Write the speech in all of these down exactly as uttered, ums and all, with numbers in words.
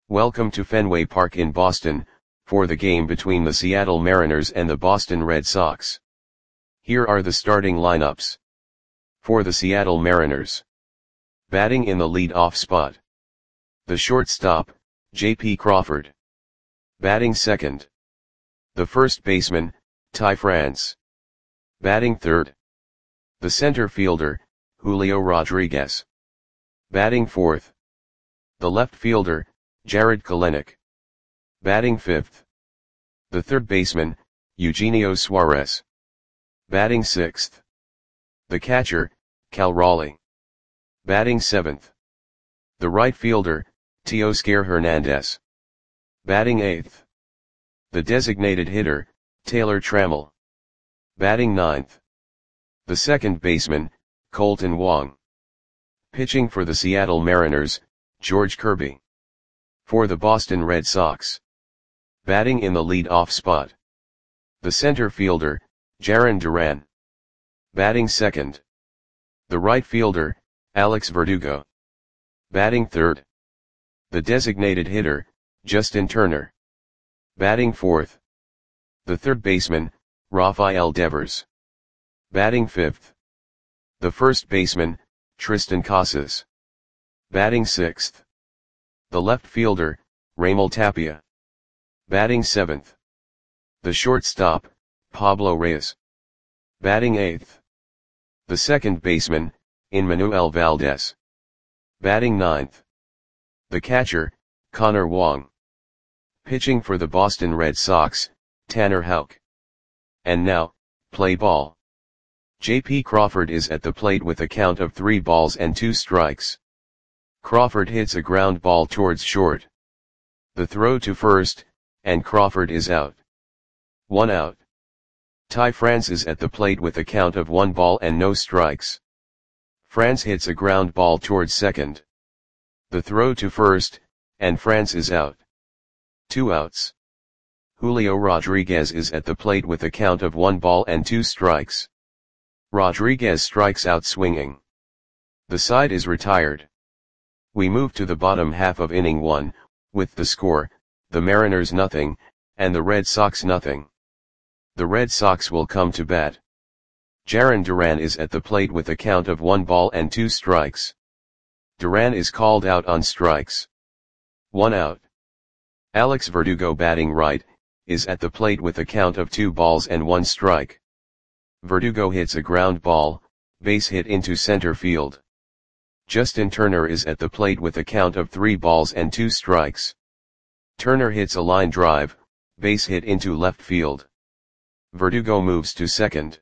Welcome to Fenway Park in Boston, for the game between the Seattle Mariners and the Boston Red Sox. Here are the starting lineups. For the Seattle Mariners. Batting in the lead-off spot. The shortstop, J P Crawford. Batting second. The first baseman, Ty France. Batting third. The center fielder, Julio Rodriguez. Batting fourth. The left fielder, Jarred Kelenic. Batting fifth. The third baseman, Eugenio Suarez. Batting sixth. The catcher, Cal Raleigh. Batting seventh. The right fielder, Teoscar Hernandez. Batting eighth. The designated hitter, Taylor Trammell. Batting ninth. The second baseman, Colton Wong. Pitching for the Seattle Mariners, George Kirby. For the Boston Red Sox. Batting in the lead-off spot. The center fielder, Jarren Duran. Batting second. The right fielder, Alex Verdugo. Batting third. The designated hitter, Justin Turner. Batting fourth. The third baseman, Rafael Devers. Batting fifth. The first baseman, Triston Casas. Batting sixth. The left fielder, Raimel Tapia. Batting seventh. The shortstop, Pablo Reyes. Batting eighth. The second baseman, Emmanuel Valdez. Batting ninth. The catcher, Connor Wong. Pitching for the Boston Red Sox, Tanner Houck. And now, play ball. J P Crawford is at the plate with a count of three balls and two strikes. Crawford hits a ground ball towards short. The throw to first, and Crawford is out. One out. Ty France is at the plate with a count of one ball and no strikes. France hits a ground ball towards second. The throw to first, and France is out. Two outs. Julio Rodriguez is at the plate with a count of one ball and two strikes. Rodriguez strikes out swinging. The side is retired. We move to the bottom half of inning one, with the score, the Mariners nothing, and the Red Sox nothing. The Red Sox will come to bat. Jarren Duran is at the plate with a count of one ball and two strikes. Duran is called out on strikes. One out. Alex Verdugo, batting right, is at the plate with a count of two balls and one strike. Verdugo hits a ground ball, base hit into center field. Justin Turner is at the plate with a count of three balls and two strikes. Turner hits a line drive, base hit into left field. Verdugo moves to second.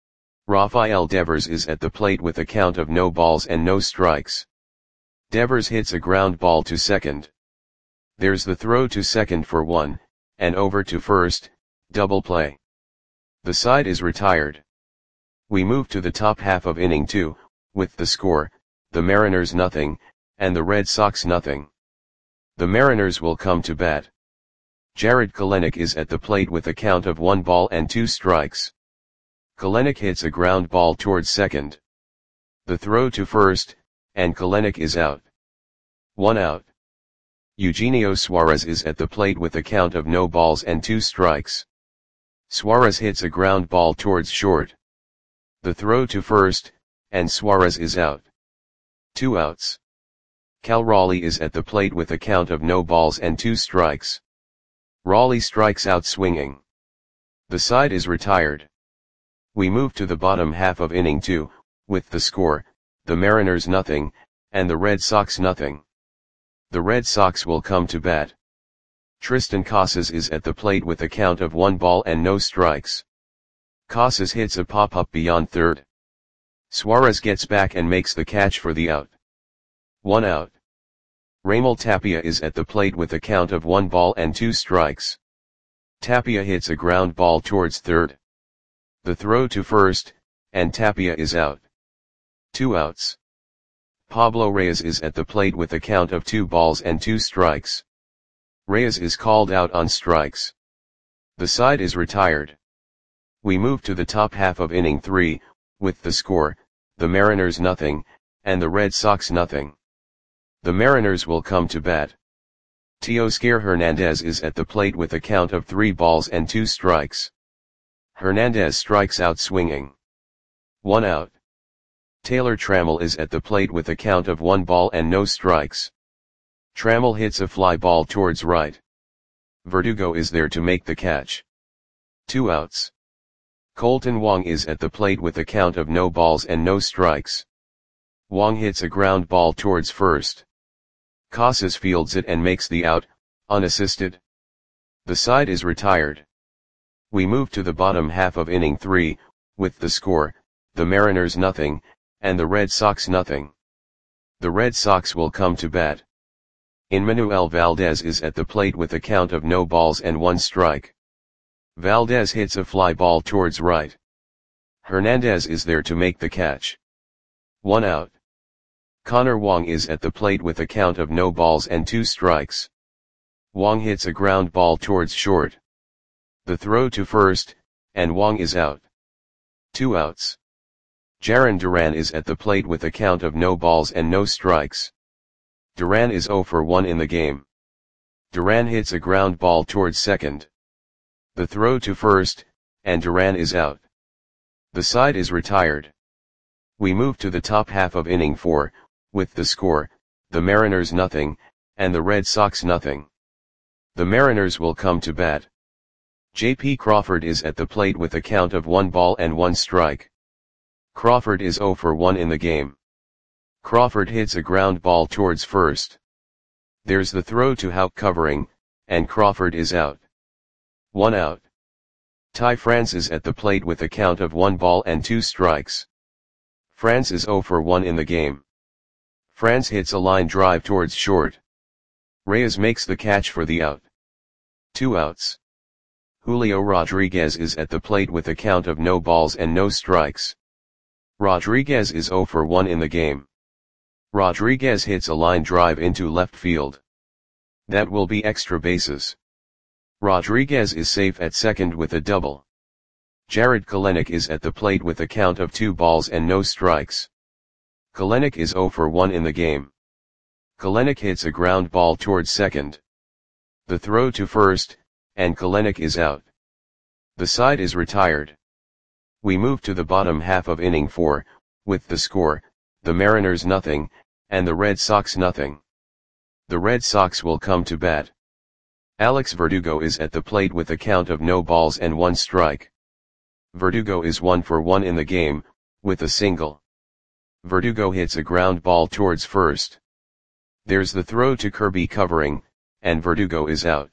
Rafael Devers is at the plate with a count of no balls and no strikes. Devers hits a ground ball to second. There's the throw to second for one, and over to first, double play. The side is retired. We move to the top half of inning two, with the score, the Mariners nothing, and the Red Sox nothing. The Mariners will come to bat. Jarred Kelenic is at the plate with a count of one ball and two strikes. Kelenic hits a ground ball towards second. The throw to first, and Kelenic is out. One out. Eugenio Suarez is at the plate with a count of no balls and two strikes. Suarez hits a ground ball towards short. The throw to first, and Suarez is out. Two outs. Cal Raleigh is at the plate with a count of no balls and two strikes. Raleigh strikes out swinging. The side is retired. We move to the bottom half of inning two, with the score, the Mariners nothing, and the Red Sox nothing. The Red Sox will come to bat. Triston Casas is at the plate with a count of one ball and no strikes. Casas hits a pop-up beyond third. Suarez gets back and makes the catch for the out. One out. Raimel Tapia is at the plate with a count of one ball and two strikes. Tapia hits a ground ball towards third. The throw to first, and Tapia is out. Two outs. Pablo Reyes is at the plate with a count of two balls and two strikes. Reyes is called out on strikes. The side is retired. We move to the top half of inning three, with the score, the Mariners nothing, and the Red Sox nothing. The Mariners will come to bat. Teoscar Hernandez is at the plate with a count of three balls and two strikes. Hernandez strikes out swinging. One out. Taylor Trammell is at the plate with a count of one ball and no strikes. Trammell hits a fly ball towards right. Verdugo is there to make the catch. Two outs. Colton Wong is at the plate with a count of no balls and no strikes. Wong hits a ground ball towards first. Casas fields it and makes the out, unassisted. The side is retired. We move to the bottom half of inning three, with the score, the Mariners nothing, and the Red Sox nothing. The Red Sox will come to bat. Enmanuel Valdez is at the plate with a count of no balls and one strike. Valdez hits a fly ball towards right. Hernandez is there to make the catch. One out. Connor Wong is at the plate with a count of no balls and two strikes. Wong hits a ground ball towards short. The throw to first, and Wong is out. Two outs. Jarren Duran is at the plate with a count of no balls and no strikes. Duran is oh for one in the game. Duran hits a ground ball towards second. The throw to first, and Duran is out. The side is retired. We move to the top half of inning four, with the score, the Mariners nothing, and the Red Sox nothing. The Mariners will come to bat. J P Crawford is at the plate with a count of one ball and one strike. Crawford is oh for one in the game. Crawford hits a ground ball towards first. There's the throw to Houck covering, and Crawford is out. One out. Ty France is at the plate with a count of one ball and two strikes. France is oh for one in the game. France hits a line drive towards short. Reyes makes the catch for the out. Two outs. Julio Rodriguez is at the plate with a count of no balls and no strikes. Rodriguez is oh for one in the game. Rodriguez hits a line drive into left field. That will be extra bases. Rodriguez is safe at second with a double. Jarred Kelenic is at the plate with a count of two balls and no strikes. Kelenic is oh for one in the game. Kelenic hits a ground ball towards second. The throw to first, and Kelenic is out. The side is retired. We move to the bottom half of inning four, with the score, the Mariners nothing, and the Red Sox nothing. The Red Sox will come to bat. Alex Verdugo is at the plate with a count of no balls and one strike. Verdugo is one for one in the game, with a single. Verdugo hits a ground ball towards first. There's the throw to Kirby covering, and Verdugo is out.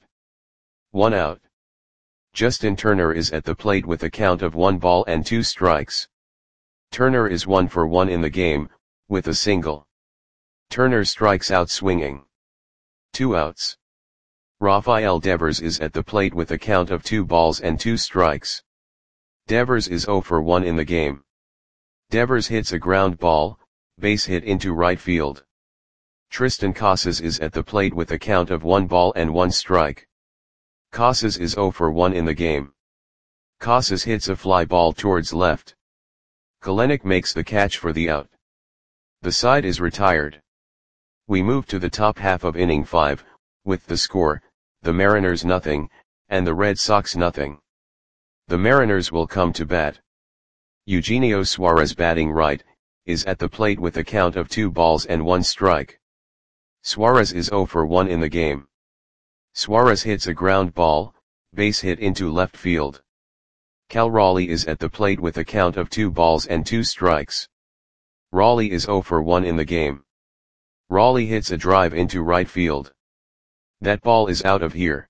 One out. Justin Turner is at the plate with a count of one ball and two strikes. Turner is one for one in the game, with a single. Turner strikes out swinging. Two outs. Rafael Devers is at the plate with a count of two balls and two strikes. Devers is oh for one in the game. Devers hits a ground ball, base hit into right field. Tristan Casas is at the plate with a count of one ball and one strike. Casas is oh for one in the game. Casas hits a fly ball towards left. Kelenic makes the catch for the out. The side is retired. We move to the top half of inning five, with the score, the Mariners nothing, and the Red Sox nothing. The Mariners will come to bat. Eugenio Suarez batting right, is at the plate with a count of two balls and one strike. Suarez is oh for one in the game. Suarez hits a ground ball, base hit into left field. Cal Raleigh is at the plate with a count of two balls and two strikes. Raleigh is oh for one in the game. Raleigh hits a drive into right field. That ball is out of here.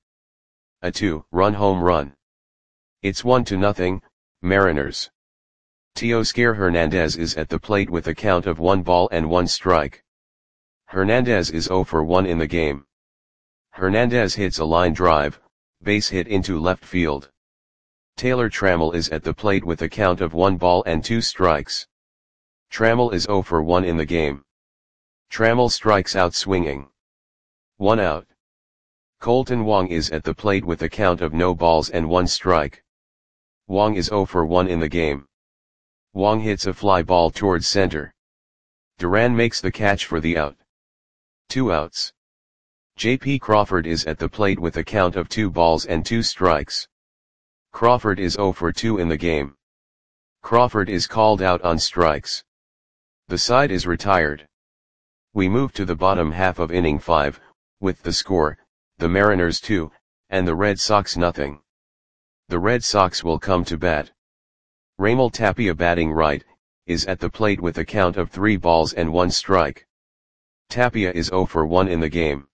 A two-run home run. It's one to nothing, Mariners. Teoscar Hernandez is at the plate with a count of one ball and one strike. Hernandez is oh for one in the game. Hernandez hits a line drive, base hit into left field. Taylor Trammell is at the plate with a count of one ball and two strikes. Trammell is oh for one in the game. Trammell strikes out swinging. One out. Colton Wong is at the plate with a count of no balls and one strike. Wong is oh for one in the game. Wong hits a fly ball towards center. Duran makes the catch for the out. Two outs. J P Crawford is at the plate with a count of two balls and two strikes. Crawford is zero for two in the game. Crawford is called out on strikes. The side is retired. We move to the bottom half of inning five, with the score, the Mariners two, and the Red Sox nothing. The Red Sox will come to bat. Raimel Tapia, batting right, is at the plate with a count of three balls and one strike. Tapia is zero for one in the game.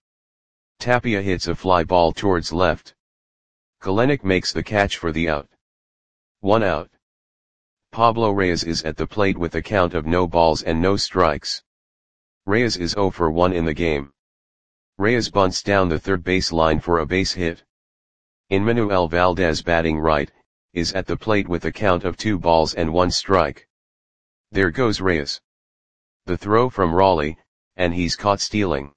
Tapia hits a fly ball towards left. Kelenic makes the catch for the out. One out. Pablo Reyes is at the plate with a count of no balls and no strikes. Reyes is zero for one in the game. Reyes bunts down the third base line for a base hit. Enmanuel Valdez, batting right, is at the plate with a count of two balls and one strike. There goes Reyes. The throw from Raleigh, and he's caught stealing.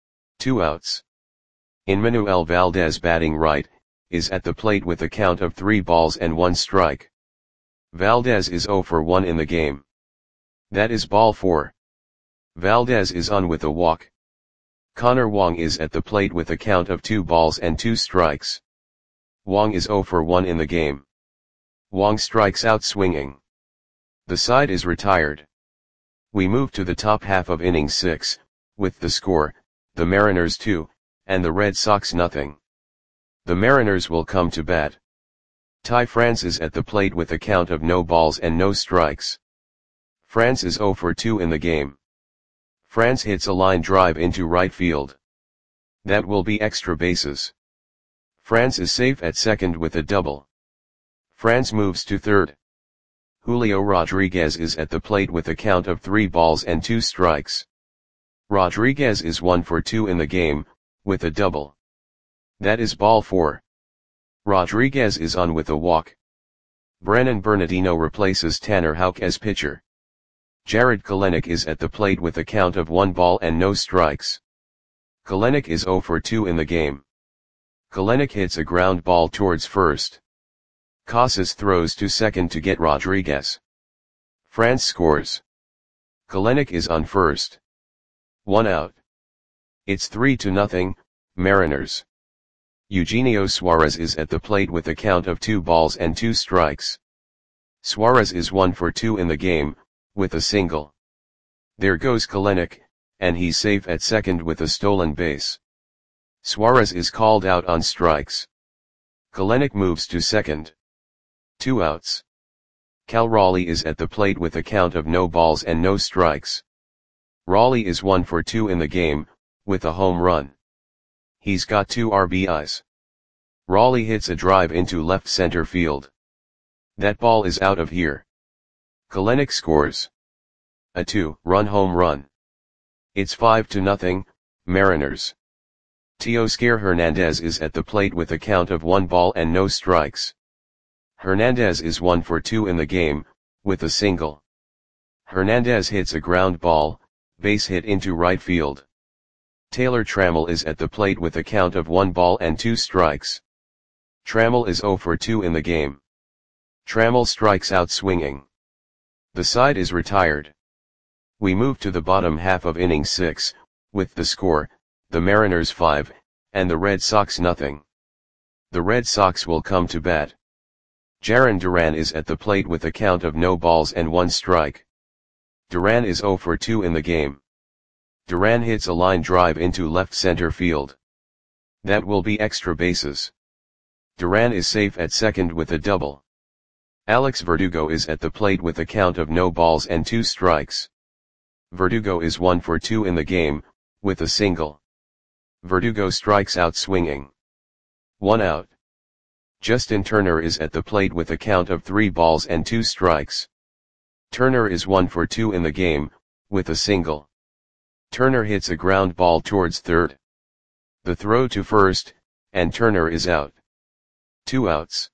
Two outs. Enmanuel Valdez, batting right, is at the plate with a count of three balls and one strike. Valdez is zero for one in the game. That is ball four. Valdez is on with a walk. Connor Wong is at the plate with a count of two balls and two strikes. Wong is zero for one in the game. Wong strikes out swinging. The side is retired. We move to the top half of inning six, with the score, the Mariners two, and the Red Sox nothing. The Mariners will come to bat. Ty France is at the plate with a count of no balls and no strikes. France is zero for two in the game. France hits a line drive into right field. That will be extra bases. France is safe at second with a double. France moves to third. Julio Rodriguez is at the plate with a count of three balls and two strikes. Rodriguez is one for two in the game, with a double. That is ball four. Rodriguez is on with a walk. Brennan Bernardino replaces Tanner Houck as pitcher. Jared Kelenic is at the plate with a count of one ball and no strikes. Kelenic is zero for two in the game. Kelenic hits a ground ball towards first. Casas throws to second to get Rodriguez. France scores. Kelenic is on first. One out. It's three to nothing, Mariners. Eugenio Suarez is at the plate with a count of two balls and two strikes. Suarez is one for two in the game, with a single. There goes Kelenic, and he's safe at second with a stolen base. Suarez is called out on strikes. Kelenic moves to second. Two outs. Cal Raleigh is at the plate with a count of no balls and no strikes. Raleigh is one for two in the game, with a home run. He's got two R B Is. Raleigh hits a drive into left center field. That ball is out of here. Kelenic scores. A two-run home run. It's five to nothing, Mariners. Teoscar Hernandez is at the plate with a count of one ball and no strikes. Hernandez is one for two in the game, with a single. Hernandez hits a ground ball, base hit into right field. Taylor Trammell is at the plate with a count of one ball and two strikes. Trammell is zero for two in the game. Trammell strikes out swinging. The side is retired. We move to the bottom half of inning six, with the score, the Mariners five, and the Red Sox nothing. The Red Sox will come to bat. Jarren Duran is at the plate with a count of no balls and one strike. Duran is zero for two in the game. Duran hits a line drive into left center field. That will be extra bases. Duran is safe at second with a double. Alex Verdugo is at the plate with a count of no balls and two strikes. Verdugo is one for two in the game, with a single. Verdugo strikes out swinging. One out. Justin Turner is at the plate with a count of three balls and two strikes. Turner is one for two in the game, with a single. Turner hits a ground ball towards third. The throw to first, and Turner is out. Two outs.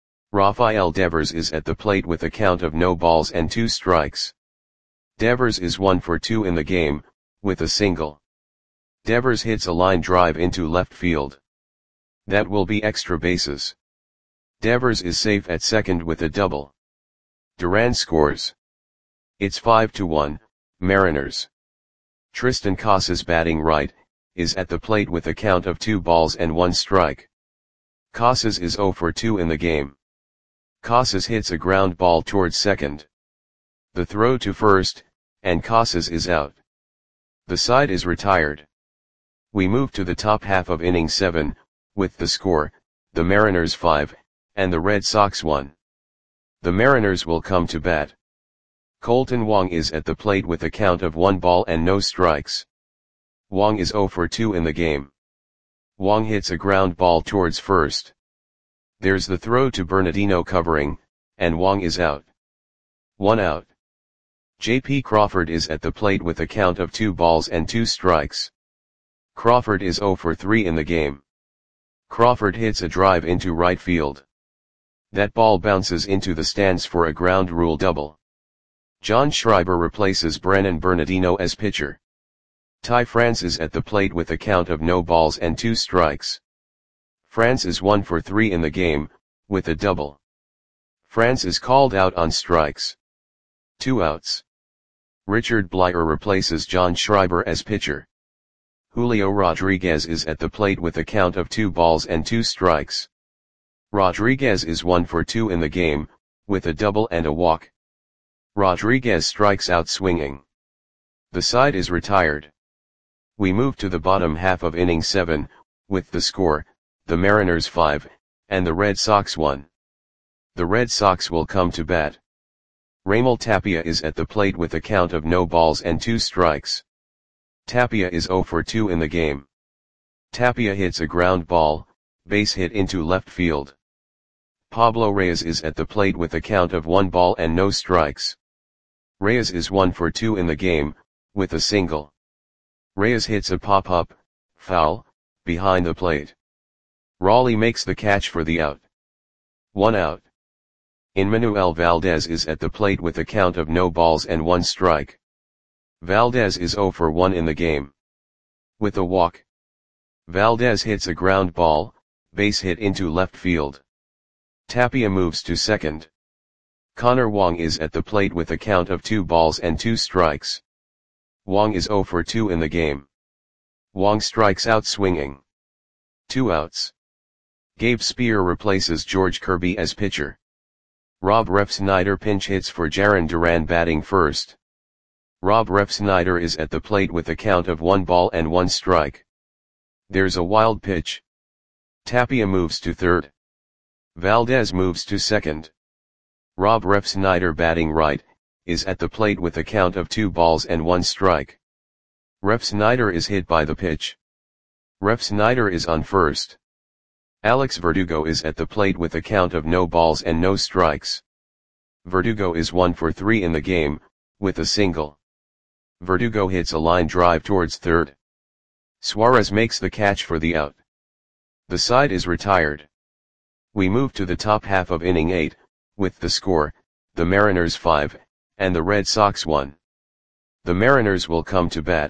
Rafael Devers is at the plate with a count of no balls and two strikes. Devers is one for two in the game, with a single. Devers hits a line drive into left field. That will be extra bases. Devers is safe at second with a double. Duran scores. It's five to one, Mariners. Tristan Casas, batting right, is at the plate with a count of two balls and one strike. Casas is zero for two in the game. Casas hits a ground ball towards second. The throw to first, and Casas is out. The side is retired. We move to the top half of inning seven, with the score, the Mariners five, and the Red Sox one. The Mariners will come to bat. Kolten Wong is at the plate with a count of one ball and no strikes. Wong is zero for two in the game. Wong hits a ground ball towards first. There's the throw to Bernardino covering, and Wong is out. One out. J P Crawford is at the plate with a count of two balls and two strikes. Crawford is zero for three in the game. Crawford hits a drive into right field. That ball bounces into the stands for a ground rule double. John Schreiber replaces Brennan Bernardino as pitcher. Ty France is at the plate with a count of no balls and two strikes. France is one for three in the game, with a double. France is called out on strikes. Two outs. Richard Blyer replaces John Schreiber as pitcher. Julio Rodriguez is at the plate with a count of two balls and two strikes. Rodriguez is one for two in the game, with a double and a walk. Rodriguez strikes out swinging. The side is retired. We move to the bottom half of inning seven, with the score, the Mariners five, and the Red Sox one. The Red Sox will come to bat. Raimel Tapia is at the plate with a count of no balls and two strikes. Tapia is zero for two in the game. Tapia hits a ground ball, base hit into left field. Pablo Reyes is at the plate with a count of one ball and no strikes. Reyes is one for two in the game, with a single. Reyes hits a pop-up, foul, behind the plate. Raleigh makes the catch for the out. One out. Enmanuel Valdez is at the plate with a count of no balls and one strike. Valdez is zero for one in the game. With a walk. Valdez hits a ground ball, base hit into left field. Tapia moves to second. Connor Wong is at the plate with a count of two balls and two strikes. Wong is zero for two in the game. Wong strikes out swinging. Two outs. Gabe Spear replaces George Kirby as pitcher. Rob Refsnyder pinch hits for Jarren Duran batting first. Rob Refsnyder is at the plate with a count of one ball and one strike. There's a wild pitch. Tapia moves to third. Valdez moves to second. Rob Refsnyder batting right, is at the plate with a count of two balls and one strike. Refsnyder is hit by the pitch. Refsnyder is on first. Alex Verdugo is at the plate with a count of no balls and no strikes. Verdugo is one for three in the game, with a single. Verdugo hits a line drive towards third. Suarez makes the catch for the out. The side is retired. We move to the top half of inning eight, with the score, the Mariners five, and the Red Sox one. The Mariners will come to bat.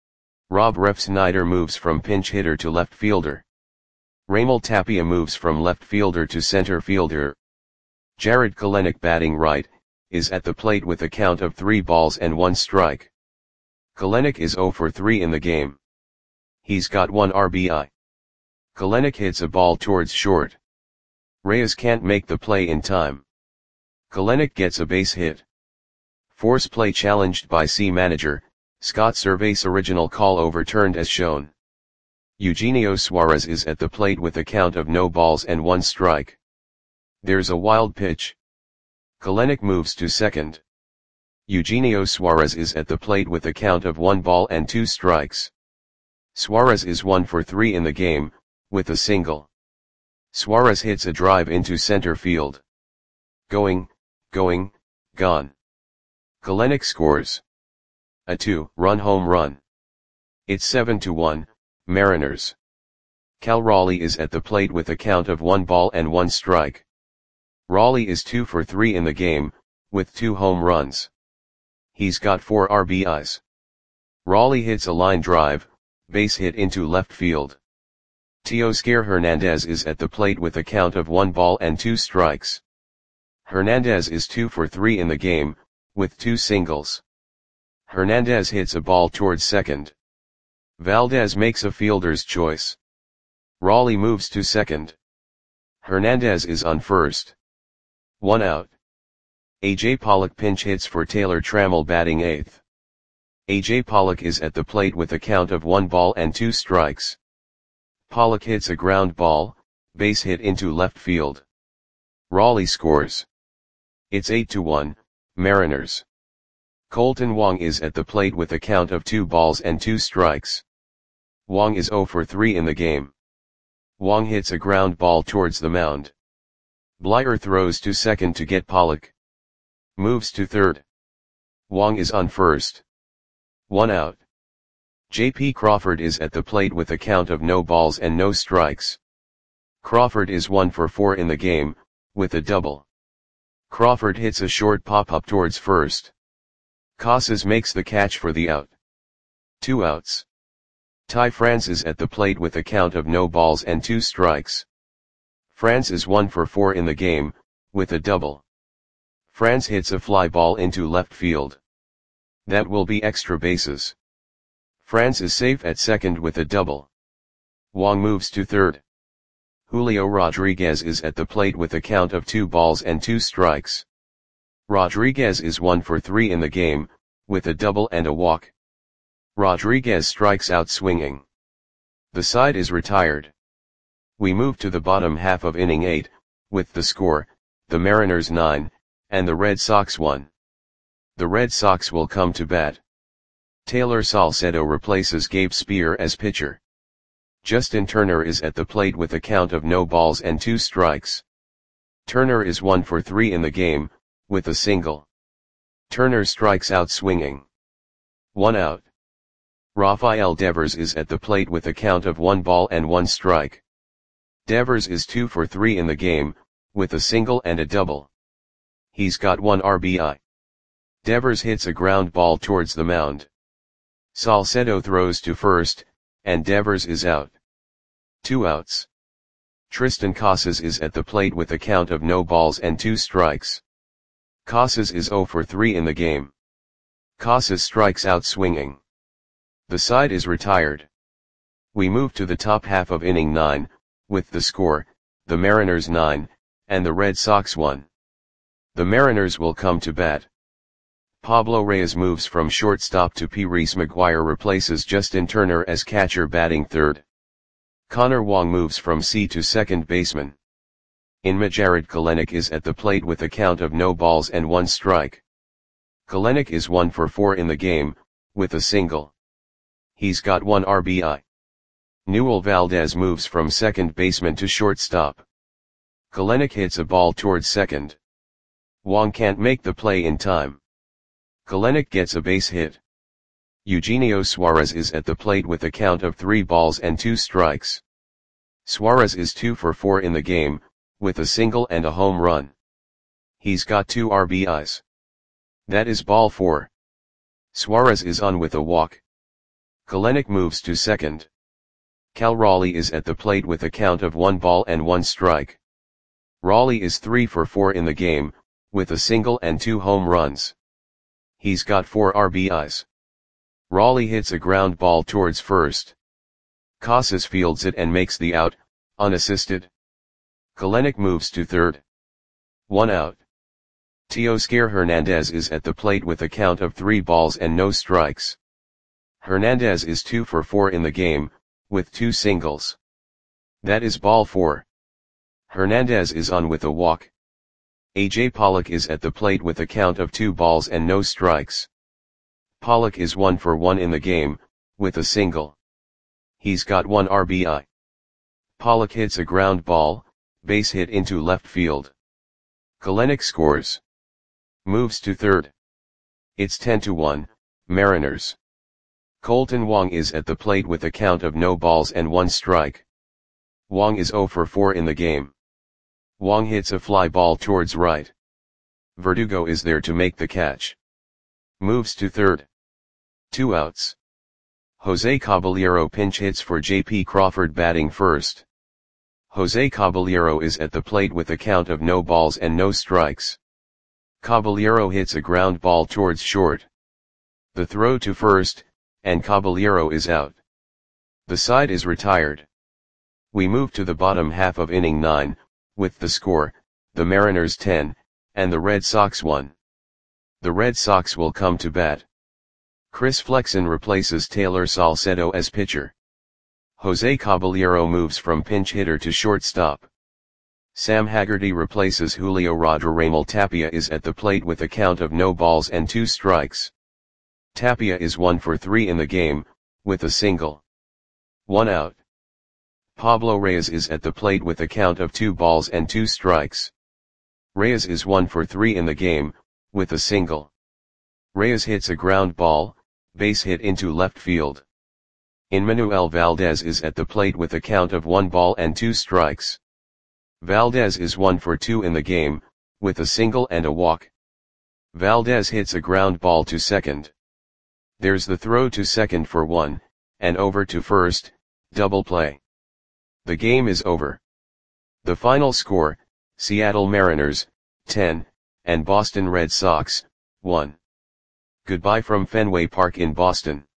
Rob Refsnyder moves from pinch hitter to left fielder. Raimel Tapia moves from left fielder to center fielder. Jarred Kelenic batting right, is at the plate with a count of three balls and one strike. Kelenic is zero for three in the game. He's got one R B I. Kelenic hits a ball towards short. Reyes can't make the play in time. Kelenic gets a base hit. Force play challenged by C manager, Scott Servais original call overturned as shown. Eugenio Suarez is at the plate with a count of no balls and one strike. There's a wild pitch. Kelenic moves to second. Eugenio Suarez is at the plate with a count of one ball and two strikes. Suarez is one for three in the game, with a single. Suarez hits a drive into center field. Going, going, gone. Kelenic scores a two-run home run. It's seven to one, Mariners. Cal Raleigh is at the plate with a count of one ball and one strike. Raleigh is two for three in the game, with two home runs. He's got four R B Is. Raleigh hits a line drive, base hit into left field. Teoscar Hernandez is at the plate with a count of one ball and two strikes. Hernandez is two for three in the game, with two singles. Hernandez hits a ball towards second. Valdez makes a fielder's choice. Raleigh moves to second. Hernandez is on first. One out. A J Pollock pinch hits for Taylor Trammell batting eighth. A J Pollock is at the plate with a count of one ball and two strikes. Pollock hits a ground ball, base hit into left field. Raleigh scores. It's eight to one, Mariners. Colton Wong is at the plate with a count of two balls and two strikes. Wong is zero for three in the game. Wong hits a ground ball towards the mound. Blyer throws to second to get Pollock. Moves to third. Wong is on first. One out. J P Crawford is at the plate with a count of no balls and no strikes. Crawford is one for four in the game, with a double. Crawford hits a short pop-up towards first. Casas makes the catch for the out. Two outs. Ty France is at the plate with a count of no balls and two strikes. France is one for four in the game, with a double. France hits a fly ball into left field. That will be extra bases. France is safe at second with a double. Wong moves to third. Julio Rodriguez is at the plate with a count of two balls and two strikes. Rodriguez is one for three in the game, with a double and a walk. Rodriguez strikes out swinging. The side is retired. We move to the bottom half of inning eight, with the score, the Mariners nine, and the Red Sox one. The Red Sox will come to bat. Taylor Salcedo replaces Gabe Spear as pitcher. Justin Turner is at the plate with a count of no balls and two strikes. Turner is one for three in the game, with a single. Turner strikes out swinging. One out. Rafael Devers is at the plate with a count of one ball and one strike. Devers is two for three in the game, with a single and a double. He's got one R B I. Devers hits a ground ball towards the mound. Salcedo throws to first, and Devers is out. Two outs. Tristan Casas is at the plate with a count of no balls and two strikes. Casas is zero for three in the game. Casas strikes out swinging. The side is retired. We move to the top half of inning nine, with the score, the Mariners nine, and the Red Sox one. The Mariners will come to bat. Pablo Reyes moves from shortstop to P. Reese McGuire replaces Justin Turner as catcher batting third. Connor Wong moves from C to second baseman. Inma Jared Kelenic is at the plate with a count of no balls and one strike. Kelenic is one for four in the game, with a single. He's got one R B I. Newell Valdez moves from second baseman to shortstop. Kelenic hits a ball towards second. Wong can't make the play in time. Kelenic gets a base hit. Eugenio Suarez is at the plate with a count of three balls and two strikes. Suarez is two for four in the game, with a single and a home run. He's got two R B Is. That is ball four. Suarez is on with a walk. Kelenic moves to second. Cal Raleigh is at the plate with a count of one ball and one strike. Raleigh is three for four in the game, with a single and two home runs. He's got four R B Is. Raleigh hits a ground ball towards first. Casas fields it and makes the out, unassisted. Kelenic moves to third. One out. Teoscar Hernandez is at the plate with a count of three balls and no strikes. Hernandez is two for four in the game, with two singles. That is ball four. Hernandez is on with a walk. A J Pollock is at the plate with a count of two balls and no strikes. Pollock is one for one in the game, with a single. He's got one R B I. Pollock hits a ground ball, base hit into left field. Kelenic scores. Moves to third. It's ten to one, Mariners. Colton Wong is at the plate with a count of no balls and one strike. Wong is zero for four in the game. Wong hits a fly ball towards right. Verdugo is there to make the catch. Moves to third. Two outs. Jose Caballero pinch hits for J P Crawford batting first. Jose Caballero is at the plate with a count of no balls and no strikes. Caballero hits a ground ball towards short. The throw to first, and Caballero is out. The side is retired. We move to the bottom half of inning nine, with the score, the Mariners ten, and the Red Sox one. The Red Sox will come to bat. Chris Flexen replaces Taylor Salcedo as pitcher. Jose Caballero moves from pinch hitter to shortstop. Sam Haggerty replaces Julio Rodríguez. Tapia is at the plate with a count of no balls and two strikes. Tapia is one for three in the game, with a single. One out. Pablo Reyes is at the plate with a count of two balls and two strikes. Reyes is one for three in the game, with a single. Reyes hits a ground ball, base hit into left field. Enmanuel Valdez is at the plate with a count of one ball and two strikes. Valdez is one for two in the game, with a single and a walk. Valdez hits a ground ball to second. There's the throw to second for one, and over to first, double play. The game is over. The final score, Seattle Mariners, ten, and Boston Red Sox, one. Goodbye from Fenway Park in Boston.